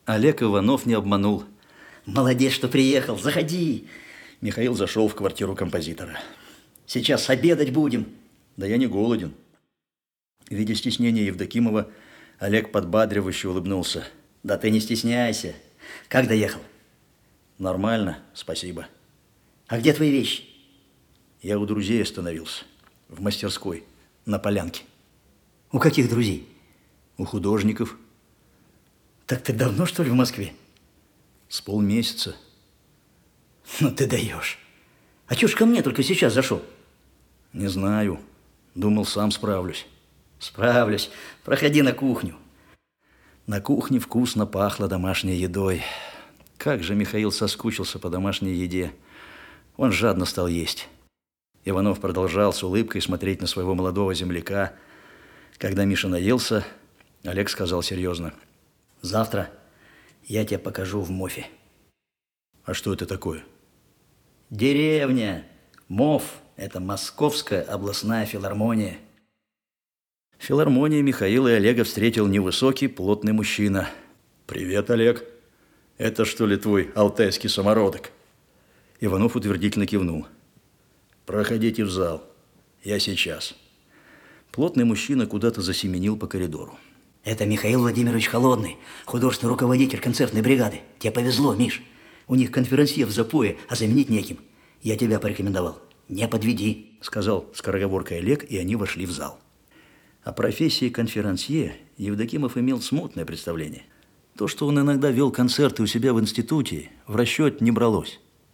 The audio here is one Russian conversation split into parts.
Олег Иванов не обманул. Молодец, что приехал. Заходи. Михаил зашел в квартиру композитора. Сейчас обедать будем. Да я не голоден. Видя стеснение Евдокимова, Олег подбадривающе улыбнулся. Да ты не стесняйся. Как доехал? Нормально, спасибо. А где твои вещи? Я у друзей остановился. В мастерской, на Полянке. У каких друзей? У художников. Так ты давно, что ли, в Москве? С полмесяца. Ну ты даешь. А чё ж ко мне только сейчас зашел? Не знаю. Думал, сам справлюсь. Справлюсь. Проходи на кухню. На кухне вкусно пахло домашней едой. Как же Михаил соскучился по домашней еде. Он жадно стал есть. Иванов продолжал с улыбкой смотреть на своего молодого земляка. Когда Миша наелся, Олег сказал серьезно. Завтра я тебе покажу в МОФе. А что это такое? Деревня. МОФ – это Московская областная филармония. В филармонии Михаила и Олега встретил невысокий, плотный мужчина. «Привет, Олег. Это что ли твой алтайский самородок?» Иванов утвердительно кивнул. «Проходите в зал. Я сейчас». Плотный мужчина куда-то засеменил по коридору. Это Михаил Владимирович Холодный, художественный руководитель концертной бригады. Тебе повезло, Миш. У них конферансье в запое, а заменить неким. Я тебя порекомендовал. Не подведи, сказал скороговоркой Олег, и они вошли в зал. О профессии конферансье Евдокимов имел смутное представление. То, что он иногда вел концерты у себя в институте, в расчет не бралось.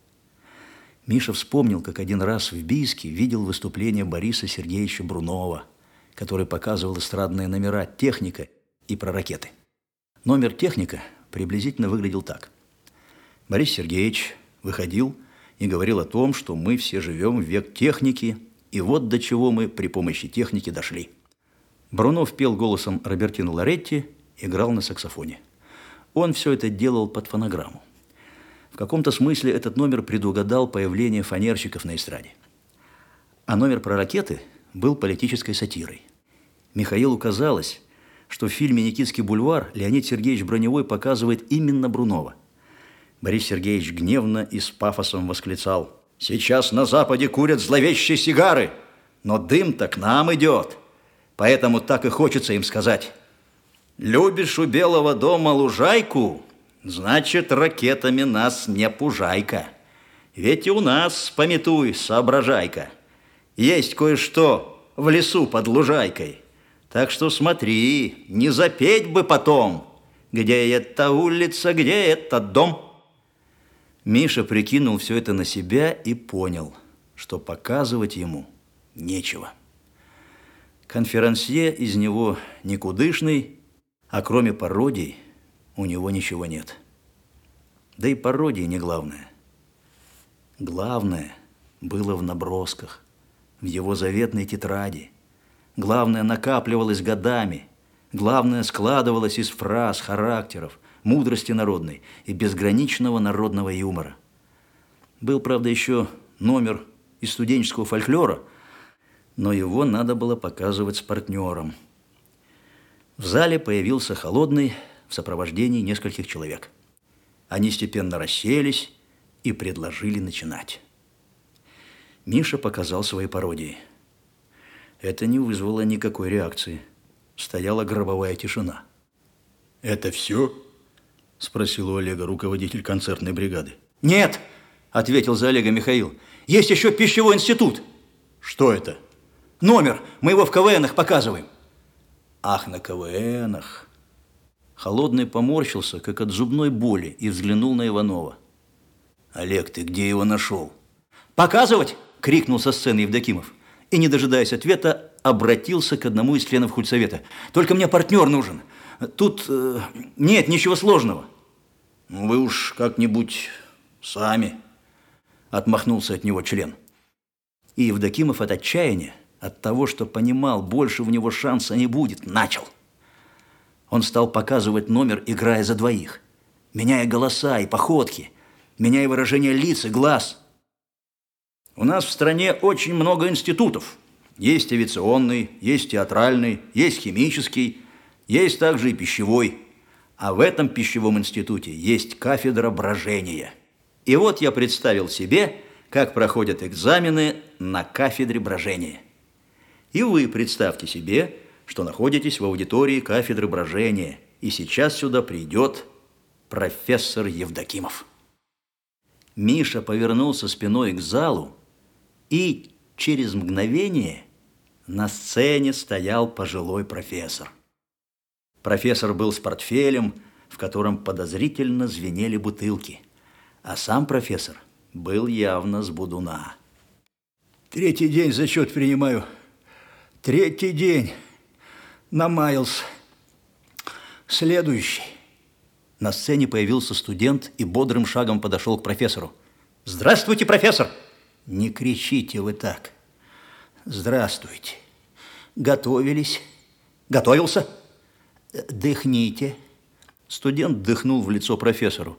Миша вспомнил, как один раз в Бийске видел выступление Бориса Сергеевича Брунова, который показывал эстрадные номера «Техника» и про ракеты. Номер «Техника» приблизительно выглядел так. Борис Сергеевич выходил и говорил о том, что мы все живем в век техники, и вот до чего мы при помощи техники дошли. Брунов пел голосом Робертино Лоретти, играл на саксофоне. Он все это делал под фонограмму. В каком-то смысле этот номер предугадал появление фанерщиков на эстраде. А номер про ракеты был политической сатирой. Михаилу казалось, что в фильме «Никитский бульвар» Леонид Сергеевич Броневой показывает именно Брунова. Борис Сергеевич гневно и с пафосом восклицал: «Сейчас на Западе курят зловещие сигары, но дым-то к нам идет. Поэтому так и хочется им сказать: любишь у Белого дома лужайку, значит, ракетами нас не пужай-ка. Ведь и у нас, памятуй, соображай-ка, есть кое-что в лесу под лужайкой. Так что смотри, не запеть бы потом, где эта улица, где этот дом». Миша прикинул все это на себя и понял, что показывать ему нечего. Конферансье из него никудышный, а кроме пародий у него ничего нет. Да и пародии не главное. Главное было в набросках, в его заветной тетради. Главное накапливалось годами. Главное складывалось из фраз, характеров, мудрости народной и безграничного народного юмора. Был, правда, еще номер из студенческого фольклора, но его надо было показывать с партнером. В зале появился Холодный в сопровождении нескольких человек. Они степенно расселись и предложили начинать. Миша показал свои пародии. Это не вызвало никакой реакции. Стояла гробовая тишина. «Это все?» – спросил у Олега руководитель концертной бригады. «Нет!» – ответил за Олега Михаил. «Есть еще пищевой институт». «Что это?» «Номер. Мы его в КВНах показываем». «Ах, на КВНах!» Холодный поморщился, как от зубной боли, и взглянул на Иванова. «Олег, ты где его нашел?» «Показывать?» – крикнул со сцены Евдокимов. И, не дожидаясь ответа, обратился к одному из членов худсовета. «Только мне партнер нужен. Тут нет ничего сложного». «Вы уж как-нибудь сами», – отмахнулся от него член. И Евдокимов от отчаяния, от того, что понимал, больше у него шанса не будет, начал. Он стал показывать номер, играя за двоих, меняя голоса и походки, меняя выражение лиц и глаз. «У нас в стране очень много институтов. Есть авиационный, есть театральный, есть химический, есть также и пищевой. А в этом пищевом институте есть кафедра брожения. И вот я представил себе, как проходят экзамены на кафедре брожения. И вы представьте себе, что находитесь в аудитории кафедры брожения, и сейчас сюда придет профессор Евдокимов. Миша повернулся спиной к залу, и через мгновение на сцене стоял пожилой профессор. Профессор был с портфелем, в котором подозрительно звенели бутылки, а сам профессор был явно с будуна. Третий день зачет принимаю. Третий день. Намаялся. Следующий. На сцене появился студент и бодрым шагом подошел к профессору. «Здравствуйте, профессор!» Не кричите вы так. Здравствуйте. Готовились? Готовился. Дыхните. Студент дыхнул в лицо профессору.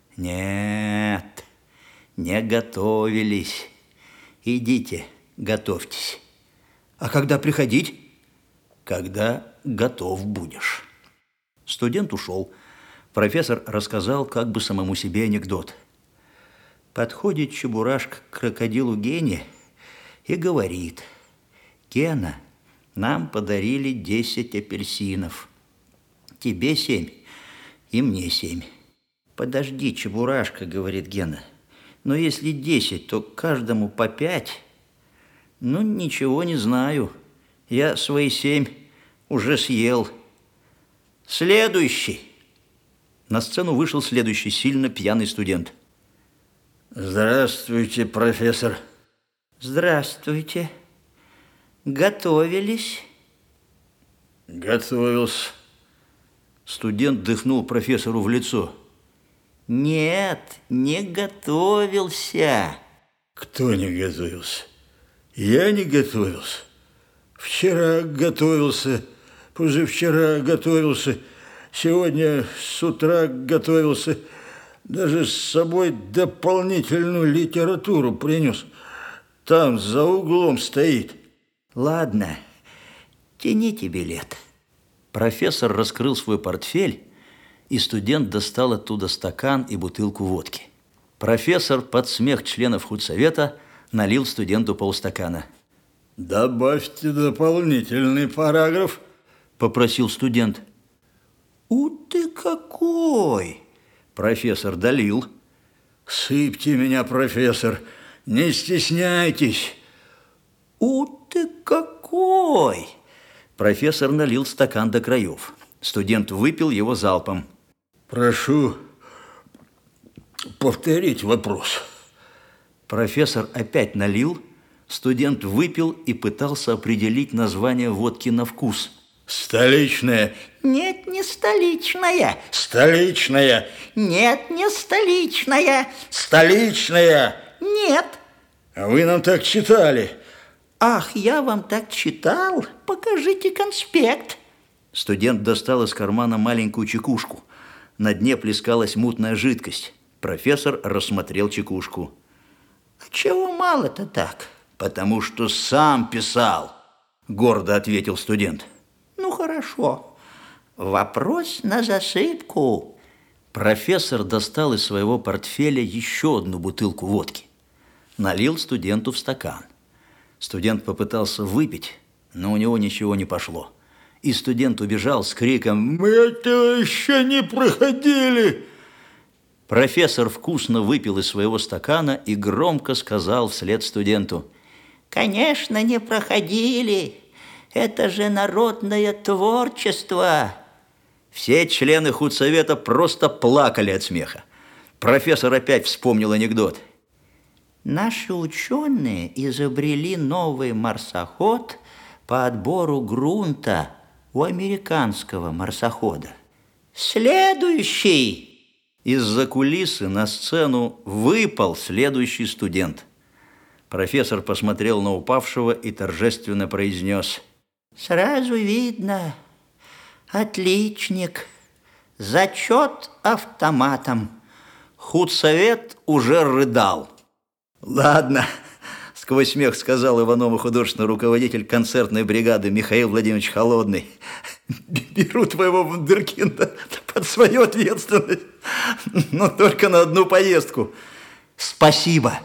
Нет, не готовились. Идите, готовьтесь. А когда приходить? Когда готов будешь. Студент ушел. Профессор рассказал как бы самому себе анекдот. Подходит Чебурашка к крокодилу Гене и говорит: «Гена, нам подарили 10 апельсинов. Тебе 7 и мне 7. «Подожди, Чебурашка, — говорит Гена, — но если 10, то каждому по 5. Ну, ничего не знаю. Я свои 7 уже съел. Следующий!» На сцену вышел следующий сильно пьяный студент. «Здравствуйте, профессор». «Здравствуйте. Готовились?» «Готовился». Студент дыхнул профессору в лицо. «Нет, не готовился». «Кто не готовился? Я не готовился. Вчера готовился, позавчера готовился, сегодня с утра готовился, даже с собой дополнительную литературу принес. Там за углом стоит». «Ладно, тяните билет». Профессор раскрыл свой портфель, и студент достал оттуда стакан и бутылку водки. Профессор под смех членов худсовета налил студенту полстакана. «Добавьте дополнительный параграф», – попросил студент. Ты какой!» Профессор долил. «Сыпьте меня, профессор, не стесняйтесь». Ты какой!» Профессор налил стакан до краев. Студент выпил его залпом. «Прошу повторить вопрос». Профессор опять налил. Студент выпил и пытался определить название водки на вкус. «Столичная». «Нет, не столичная». «Столичная». «Нет, не столичная». «Столичная». «Нет». «А вы нам так читали». «Ах, я вам так читал? Покажите конспект». Студент достал из кармана маленькую чекушку. На дне плескалась мутная жидкость. Профессор рассмотрел чекушку. «А чего мало-то так?» «Потому что сам писал», – гордо ответил студент. «Ну, хорошо. Вопрос на засыпку». Профессор достал из своего портфеля еще одну бутылку водки. Налил студенту в стакан. Студент попытался выпить, но у него ничего не пошло. И студент убежал с криком: «Мы этого еще не проходили!» Профессор вкусно выпил из своего стакана и громко сказал вслед студенту: «Конечно, не проходили. Это же народное творчество». Все члены худсовета просто плакали от смеха. Профессор опять вспомнил анекдот. «Наши ученые изобрели новый марсоход по отбору грунта у американского марсохода. Следующий!» Из-за кулисы на сцену выпал следующий студент. Профессор посмотрел на упавшего и торжественно произнес: «Сразу видно, отличник, зачет автоматом». Худсовет уже рыдал. «Ладно», – сквозь смех сказал Иванову художественный руководитель концертной бригады Михаил Владимирович Холодный. «Беру твоего вундеркинда под свою ответственность, но только на одну поездку. Спасибо.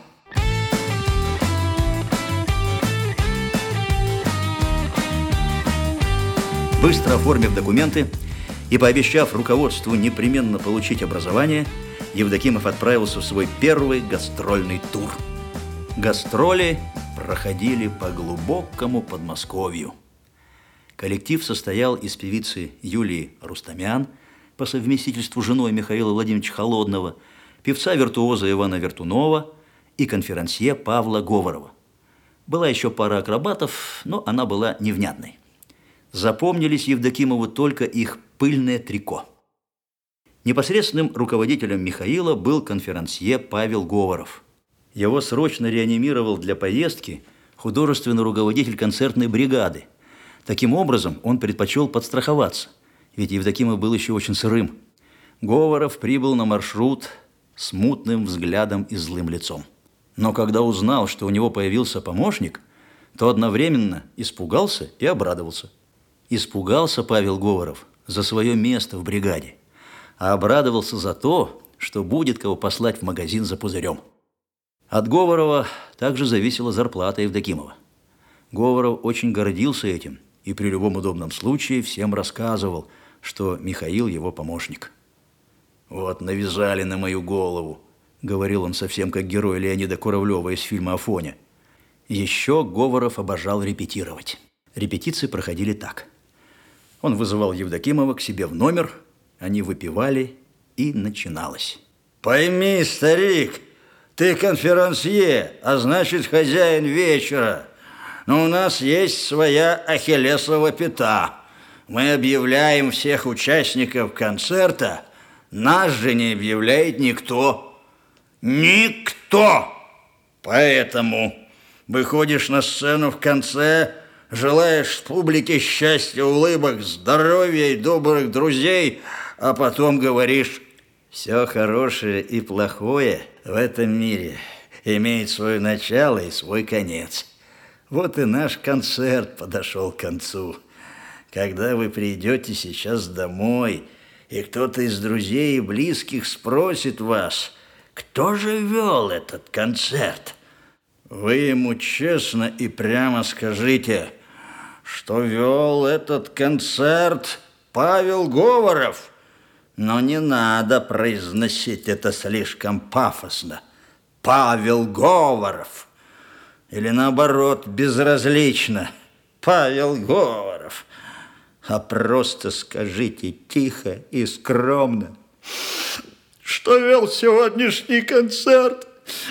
Быстро оформив документы и пообещав руководству непременно получить образование, Евдокимов отправился в свой первый гастрольный тур. Гастроли проходили по глубокому Подмосковью. Коллектив состоял из певицы Юлии Рустамян, по совместительству женой Михаила Владимировича Холодного, певца-виртуоза Ивана Вертунова и конферансье Павла Говорова. Была еще пара акробатов, но она была невнятной. Запомнились Евдокимову только их пыльное трико. Непосредственным руководителем Михаила был конферансье Павел Говоров. Его срочно реанимировал для поездки художественный руководитель концертной бригады. Таким образом, он предпочел подстраховаться, ведь Евдокимов был еще очень сырым. Говоров прибыл на маршрут с мутным взглядом и злым лицом. Но когда узнал, что у него появился помощник, то одновременно испугался и обрадовался. Испугался Павел Говоров за свое место в бригаде, а обрадовался за то, что будет кого послать в магазин за пузырем. От Говорова также зависела зарплата Евдокимова. Говоров очень гордился этим и при любом удобном случае всем рассказывал, что Михаил его помощник. «Вот навязали на мою голову», — говорил он совсем как герой Леонида Куравлева из фильма «Афоня». Еще Говоров обожал репетировать. Репетиции проходили так. Он вызывал Евдокимова к себе в номер, они выпивали, и начиналось. Пойми, старик, ты конферансье, а значит хозяин вечера. Но у нас есть своя ахиллесова пята. Мы объявляем всех участников концерта, нас же не объявляет никто. Никто! Поэтому выходишь на сцену в конце, желаешь публике счастья, улыбок, здоровья и добрых друзей, а потом говоришь: все хорошее и плохое в этом мире имеет свое начало и свой конец. Вот и наш концерт подошел к концу. Когда вы придете сейчас домой, и кто-то из друзей и близких спросит вас, кто же вел этот концерт, вы ему честно и прямо скажите, что вел этот концерт Павел Говоров. Но не надо произносить это слишком пафосно. Павел Говоров. Или наоборот, безразлично. Павел Говоров. А просто скажите тихо и скромно, что вел сегодняшний концерт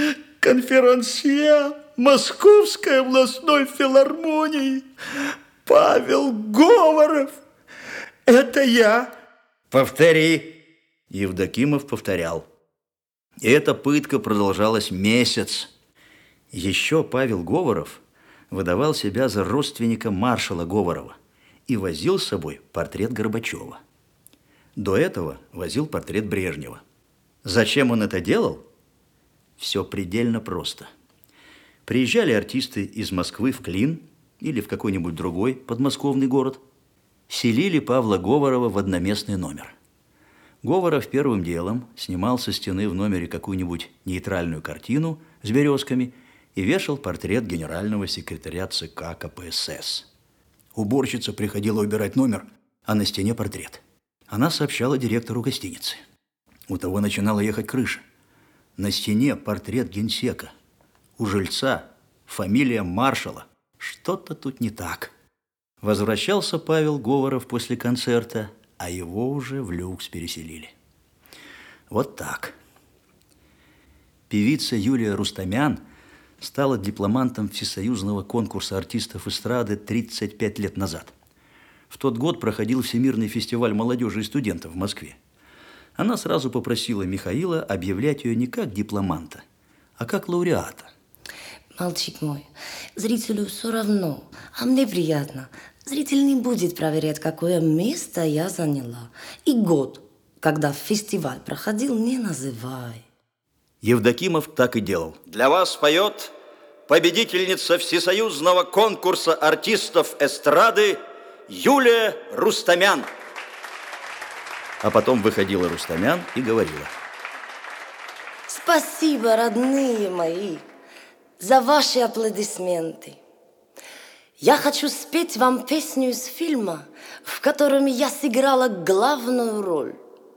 конферансье Московской областной филармонии Павел Говоров. Это я. «Повтори!» Евдокимов повторял. И эта пытка продолжалась месяц. Еще Павел Говоров выдавал себя за родственника маршала Говорова и возил с собой портрет Горбачева. До этого возил портрет Брежнева. Зачем он это делал? Все предельно просто. Приезжали артисты из Москвы в Клин или в какой-нибудь другой подмосковный город, селили Павла Говорова в одноместный номер. Говоров первым делом снимал со стены в номере какую-нибудь нейтральную картину с березками и вешал портрет генерального секретаря ЦК КПСС. Уборщица приходила убирать номер, а на стене портрет. Она сообщала директору гостиницы. У того начинала ехать крыша. На стене портрет генсека. У жильца фамилия маршала. Что-то тут не так. Возвращался Павел Говоров после концерта, а его уже в люкс переселили. Вот так. Певица Юлия Рустамян стала дипломантом всесоюзного конкурса артистов эстрады 35 лет назад. В тот год проходил Всемирный фестиваль молодежи и студентов в Москве. Она сразу попросила Михаила объявлять ее не как дипломанта, а как лауреата. Мальчик мой, зрителю все равно, а мне приятно. Зритель не будет проверять, какое место я заняла. И год, когда фестиваль проходил, не называй. Евдокимов так и делал. Для вас поет победительница всесоюзного конкурса артистов эстрады Юлия Рустамян. А потом выходила Рустамян и говорила: Спасибо, родные мои, за ваши аплодисменты. Я хочу спеть вам песню из фильма, в котором я сыграла главную роль.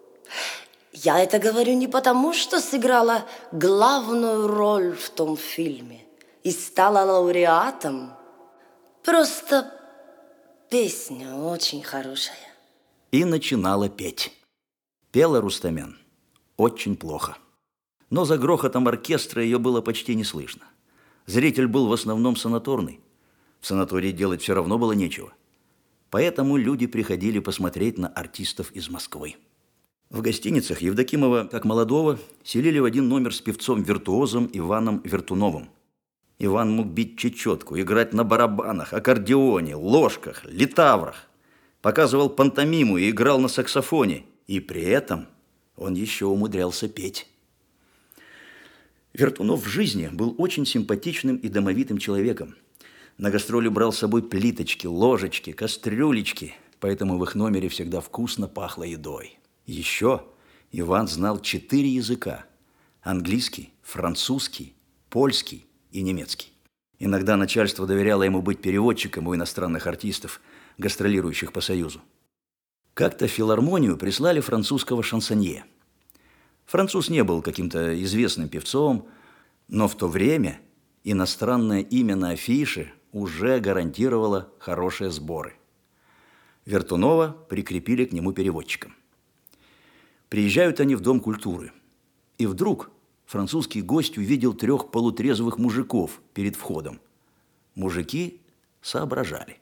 Я это говорю не потому, что сыграла главную роль в том фильме и стала лауреатом. Просто песня очень хорошая. И начинала петь. Пела Рустамян очень плохо. Но за грохотом оркестра ее было почти не слышно. Зритель был в основном санаторный. В санатории делать все равно было нечего. Поэтому люди приходили посмотреть на артистов из Москвы. В гостиницах Евдокимова, как молодого, селили в один номер с певцом-виртуозом Иваном Вертуновым. Иван мог бить чечетку, играть на барабанах, аккордеоне, ложках, литаврах. Показывал пантомиму и играл на саксофоне. И при этом он еще умудрялся петь. Вертунов в жизни был очень симпатичным и домовитым человеком. На гастроли брал с собой плиточки, ложечки, кастрюлечки, поэтому в их номере всегда вкусно пахло едой. Еще Иван знал 4 языка – английский, французский, польский и немецкий. Иногда начальство доверяло ему быть переводчиком у иностранных артистов, гастролирующих по Союзу. Как-то в филармонию прислали французского шансонье. Француз не был каким-то известным певцом, но в то время иностранное имя на афише уже гарантировало хорошие сборы. Вертунова прикрепили к нему переводчиком. Приезжают они в Дом культуры. И вдруг французский гость увидел 3 полутрезвых мужиков перед входом. Мужики соображали.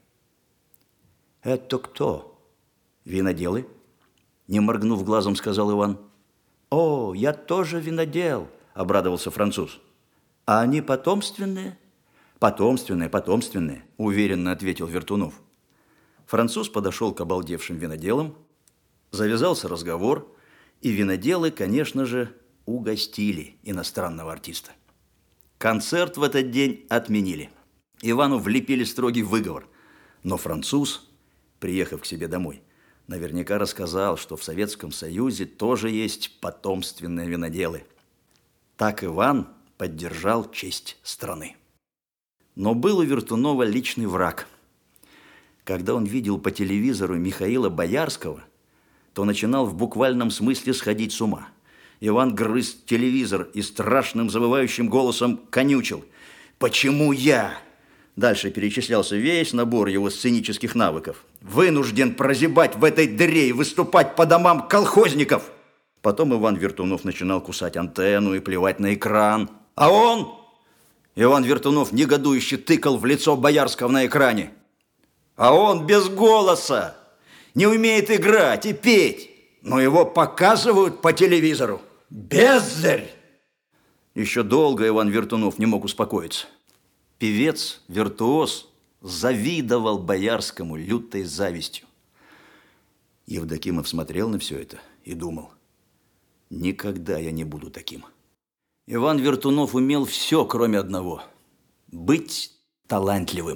«Это кто?» «Виноделы», – не моргнув глазом, сказал Иван. «О, я тоже винодел», – обрадовался француз. «А они потомственные?» «Потомственные», – уверенно ответил Вертунов. Француз подошел к обалдевшим виноделам, завязался разговор, и виноделы, конечно же, угостили иностранного артиста. Концерт в этот день отменили. Ивану влепили строгий выговор, но француз, приехав к себе домой, наверняка рассказал, что в Советском Союзе тоже есть потомственные виноделы. Так Иван поддержал честь страны. Но был у Вертунова личный враг. Когда он видел по телевизору Михаила Боярского, то начинал в буквальном смысле сходить с ума. Иван грыз телевизор и страшным завывающим голосом конючил: «Почему я?» Дальше перечислялся весь набор его сценических навыков. «Вынужден прозябать в этой дыре и выступать по домам колхозников!» Потом Иван Вертунов начинал кусать антенну и плевать на экран. А он, Иван Вертунов, негодующе тыкал в лицо Боярского на экране. А он без голоса, не умеет играть и петь, но его показывают по телевизору. Бездарь! Еще долго Иван Вертунов не мог успокоиться. Певец, виртуоз, завидовал Боярскому лютой завистью. Евдокимов смотрел на все это и думал: никогда я не буду таким. Иван Вертунов умел все, кроме одного – быть талантливым.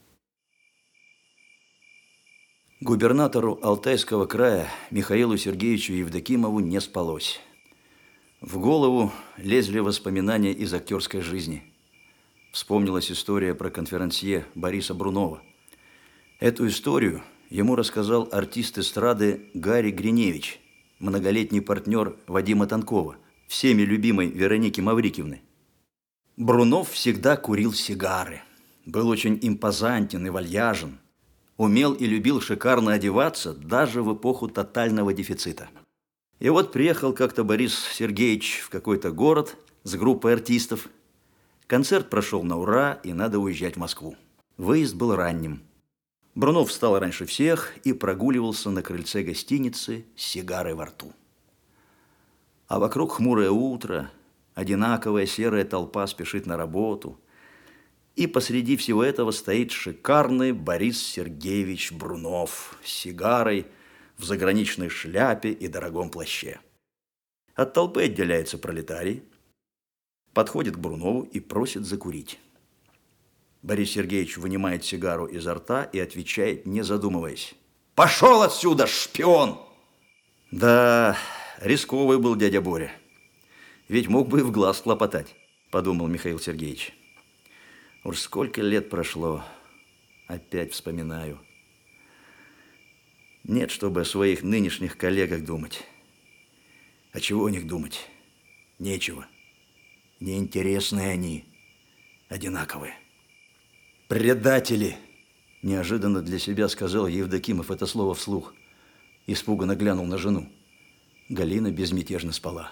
Губернатору Алтайского края Михаилу Сергеевичу Евдокимову не спалось. В голову лезли воспоминания из актерской жизни. Вспомнилась история про конферансье Бориса Брунова. Эту историю ему рассказал артист эстрады Гарри Гриневич, многолетний партнер Вадима Тонкова, всеми любимой Вероники Маврикиевны. Брунов всегда курил сигары, был очень импозантен и вальяжен, умел и любил шикарно одеваться даже в эпоху тотального дефицита. И вот приехал как-то Борис Сергеевич в какой-то город с группой артистов. Концерт прошел на ура, и надо уезжать в Москву. Выезд был ранним. Брунов встал раньше всех и прогуливался на крыльце гостиницы с сигарой во рту. А вокруг хмурое утро, одинаковая серая толпа спешит на работу. И посреди всего этого стоит шикарный Борис Сергеевич Брунов с сигарой, в заграничной шляпе и дорогом плаще. От толпы отделяется пролетарий, подходит к Брунову и просит закурить. Борис Сергеевич вынимает сигару изо рта и отвечает, не задумываясь: «Пошел отсюда, шпион!» Да, рисковый был дядя Боря. Ведь мог бы и в глаз хлопотать, подумал Михаил Сергеевич. Уж сколько лет прошло, опять вспоминаю. Нет, чтобы о своих нынешних коллегах думать. А чего о них думать? Нечего. Неинтересные они, одинаковые. «Предатели!» – неожиданно для себя сказал Евдокимов это слово вслух. Испуганно глянул на жену. Галина безмятежно спала.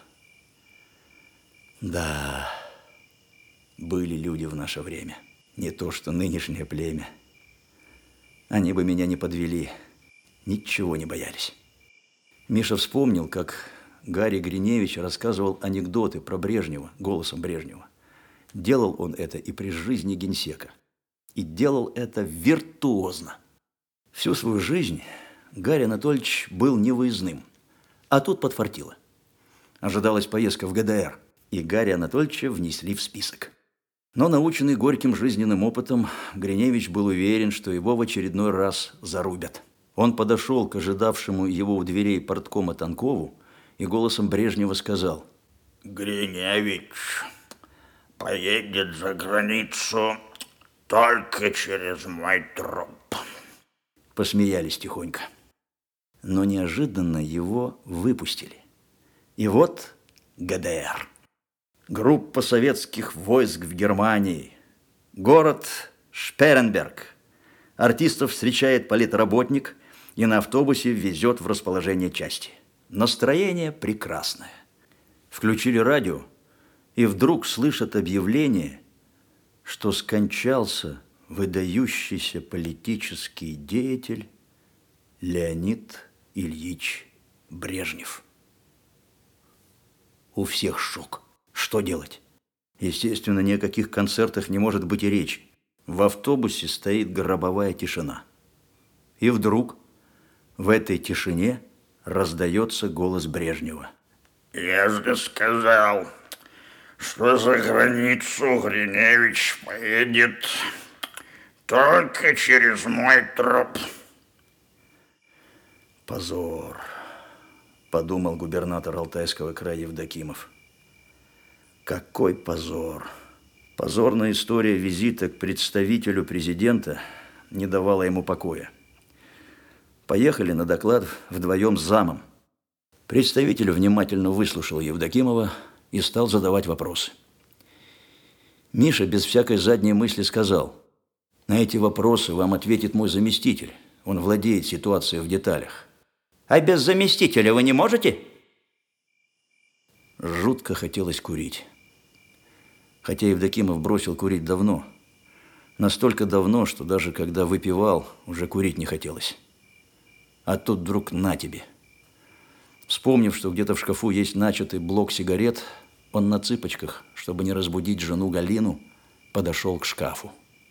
Да, были люди в наше время. Не то что нынешнее племя. Они бы меня не подвели. Ничего не боялись. Миша вспомнил, как Гарри Гриневич рассказывал анекдоты про Брежнева голосом Брежнева. Делал он это и при жизни генсека. И делал это виртуозно. Всю свою жизнь Гарри Анатольевич был невыездным. А тут подфартило. Ожидалась поездка в ГДР, и Гарри Анатольевича внесли в список. Но, наученный горьким жизненным опытом, Гриневич был уверен, что его в очередной раз зарубят. Он подошел к ожидавшему его у дверей порткома Танкову и голосом Брежнева сказал: Гриневич поедет за границу только через мой труп. Посмеялись тихонько. Но неожиданно его выпустили. И вот ГДР. Группа советских войск в Германии. Город Шперенберг. Артистов встречает политработник и на автобусе везет в расположение части. Настроение прекрасное. Включили радио и вдруг слышат объявление, что скончался выдающийся политический деятель Леонид Ильич Брежнев. У всех шок. Что делать? Естественно, ни о каких концертах не может быть и речи. В автобусе стоит гробовая тишина. И вдруг в этой тишине раздается голос Брежнева. Я же сказал, что за границу Гриневич поедет только через мой труп. Позор, подумал губернатор Алтайского края Евдокимов. Какой позор! Позорная история визита к представителю президента не давала ему покоя. Поехали на доклад вдвоем с замом. Представитель внимательно выслушал Евдокимова и стал задавать вопросы. Миша без всякой задней мысли сказал: на эти вопросы вам ответит мой заместитель. Он владеет ситуацией в деталях. А без заместителя вы не можете? Жутко хотелось курить. Хотя Евдокимов бросил курить давно. Настолько давно, что даже когда выпивал, уже курить не хотелось. А тут вдруг на тебе. Вспомнив, что где-то в шкафу есть начатый блок сигарет, он на цыпочках, чтобы не разбудить жену Галину, подошел к шкафу.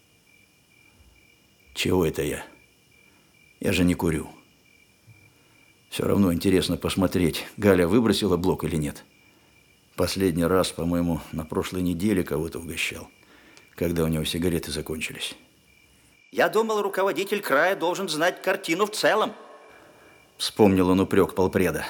Чего это я? Я же не курю. Все равно интересно посмотреть, Галя выбросила блок или нет. Последний раз, по-моему, на прошлой неделе кого-то угощал, когда у него сигареты закончились. Я думал, руководитель края должен знать картину в целом. Вспомнил он упрек полпреда.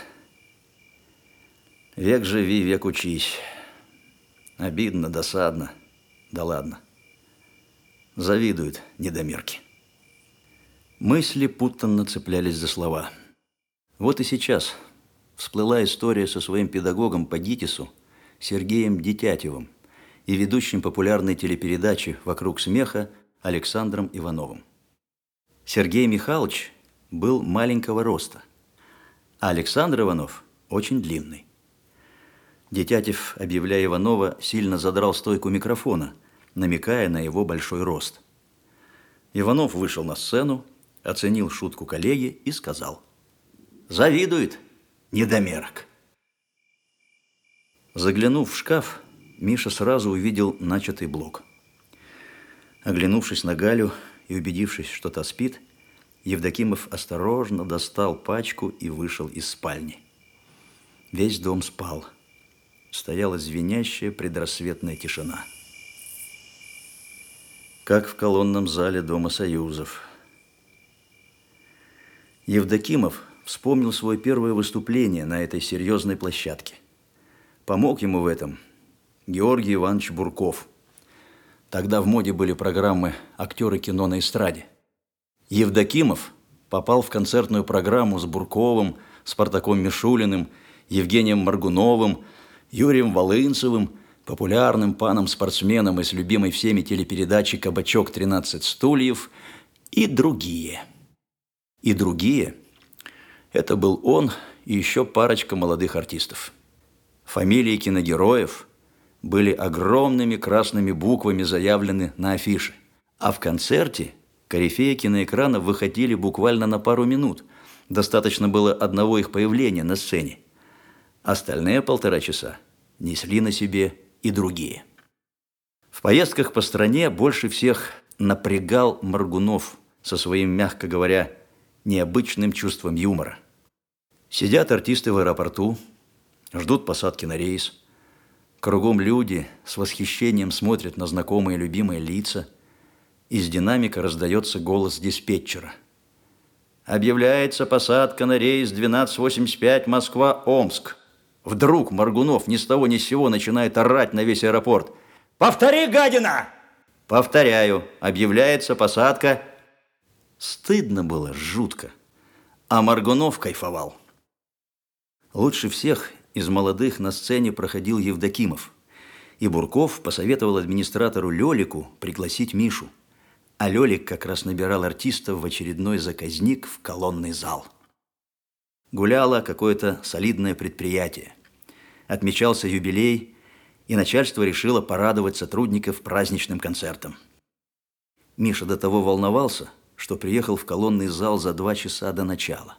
Век живи, век учись. Обидно, досадно. Да ладно. Завидуют недомерки. Мысли путанно цеплялись за слова. Вот и сейчас всплыла история со своим педагогом по ГИТИСу Сергеем Детятевым и ведущим популярной телепередачи «Вокруг смеха» Александром Ивановым. Сергей Михайлович был маленького роста, а Александр Иванов очень длинный. Детятев, объявляя Иванова, сильно задрал стойку микрофона, намекая на его большой рост. Иванов вышел на сцену, оценил шутку коллеги и сказал: «Завидует недомерок». Заглянув в шкаф, Миша сразу увидел начатый блок. Оглянувшись на Галю и убедившись, что та спит, Евдокимов осторожно достал пачку и вышел из спальни. Весь дом спал. Стояла звенящая предрассветная тишина. Как в колонном зале Дома Союзов. Евдокимов вспомнил свое первое выступление на этой серьезной площадке. Помог ему в этом Георгий Иванович Бурков. Тогда в моде были программы «Актеры кино на эстраде». Евдокимов попал в концертную программу с Бурковым, Спартаком Мишулиным, Евгением Моргуновым, Юрием Волынцевым, популярным паном-спортсменом из любимой всеми телепередачи «Кабачок 13 стульев» и другие. И другие – это был он и еще парочка молодых артистов. Фамилии киногероев были огромными красными буквами заявлены на афише, а в концерте корифеи киноэкрана выходили буквально на пару минут. Достаточно было одного их появления на сцене. Остальные 1,5 часа несли на себе и другие. В поездках по стране больше всех напрягал Моргунов со своим, мягко говоря, необычным чувством юмора. Сидят артисты в аэропорту, ждут посадки на рейс. Кругом люди с восхищением смотрят на знакомые любимые лица. Из динамика раздается голос диспетчера. «Объявляется посадка на рейс 1285 Москва-Омск». Вдруг Моргунов ни с того ни с сего начинает орать на весь аэропорт. «Повтори, гадина!» «Повторяю, объявляется посадка». Стыдно было, жутко. А Моргунов кайфовал. Лучше всех из молодых на сцене проходил Евдокимов. И Бурков посоветовал администратору Лёлику пригласить Мишу. А Лёлик как раз набирал артистов в очередной заказник в колонный зал. Гуляло какое-то солидное предприятие. Отмечался юбилей, и начальство решило порадовать сотрудников праздничным концертом. Миша до того волновался, что приехал в колонный зал за 2 часа до начала.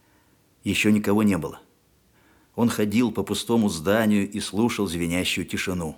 Еще никого не было. Он ходил по пустому зданию и слушал звенящую тишину.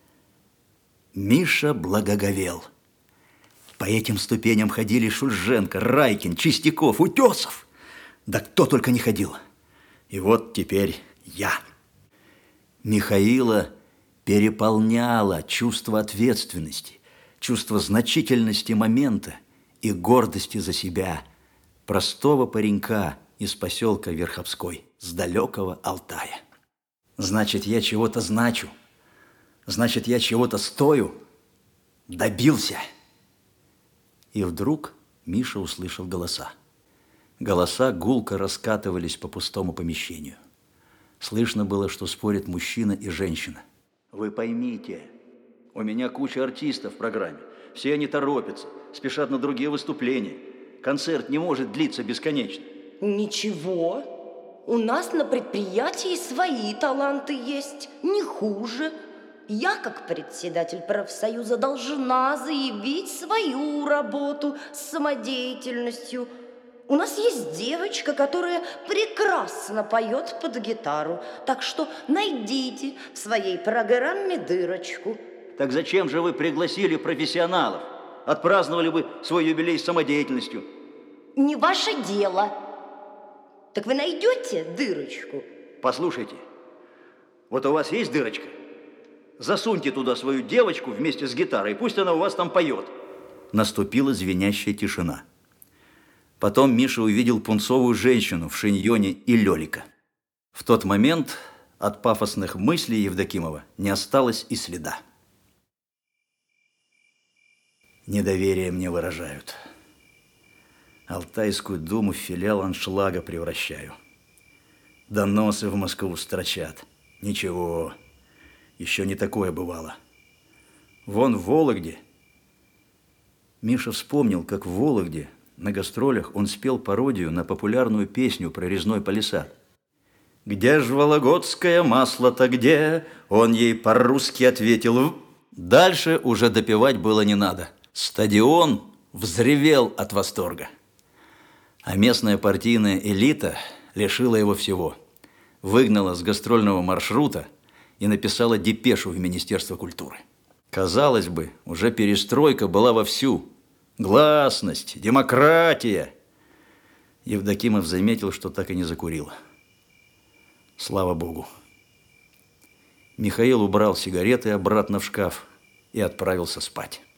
Миша благоговел. По этим ступеням ходили Шульженко, Райкин, Чистяков, Утесов. Да кто только не ходил. И вот теперь я. Михаила переполняло чувство ответственности, чувство значительности момента и гордости за себя, простого паренька из поселка Верховской, с далекого Алтая. Значит, я чего-то значу. Значит, я чего-то стою. Добился. И вдруг Миша услышал голоса. Голоса гулко раскатывались по пустому помещению. Слышно было, что спорят мужчина и женщина. «Вы поймите, у меня куча артистов в программе. Все они торопятся, спешат на другие выступления. Концерт не может длиться бесконечно». Ничего. У нас на предприятии свои таланты есть, не хуже. Я, как председатель профсоюза, должна заявить свою работу с самодеятельностью. У нас есть девочка, которая прекрасно поет под гитару, так что найдите в своей программе дырочку. Так зачем же вы пригласили профессионалов? Отпраздновали бы свой юбилей с самодеятельностью. Не ваше дело. Так вы найдете дырочку? Послушайте, вот у вас есть дырочка? Засуньте туда свою девочку вместе с гитарой, пусть она у вас там поет. Наступила звенящая тишина. Потом Миша увидел пунцовую женщину в шиньоне и Лёлика. В тот момент от пафосных мыслей Евдокимова не осталось и следа. Недоверие мне выражают. Алтайскую думу в филиал аншлага превращаю. Доносы в Москву строчат. Ничего, еще не такое бывало. Вон в Вологде. Миша вспомнил, как в Вологде на гастролях он спел пародию на популярную песню про резной палисад. «Где ж вологодское масло-то где?» Он ей по-русски ответил. Дальше уже допевать было не надо. Стадион взревел от восторга. А местная партийная элита лишила его всего. Выгнала с гастрольного маршрута и написала депешу в Министерство культуры. Казалось бы, уже перестройка была вовсю. Гласность, демократия. Евдокимов заметил, что так и не закурил. Слава Богу. Михаил убрал сигареты обратно в шкаф и отправился спать.